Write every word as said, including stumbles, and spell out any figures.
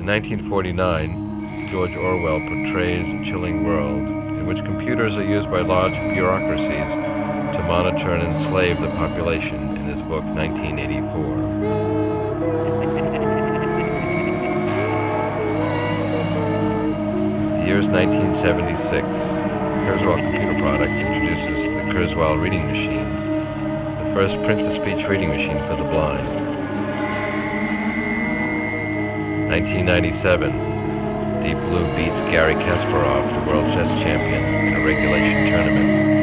nineteen forty-nine, George Orwell portrays a chilling world in which computers are used by large bureaucracies to monitor and enslave the population in his book nineteen eighty-four. The year is nineteen seventy-six. Kurzweil Computer Products introduces the Kurzweil Reading Machine, the first print-to-speech reading machine for the blind. nineteen ninety-seven, Deep Blue beats Garry Kasparov, the world chess champion, in a regulation tournament.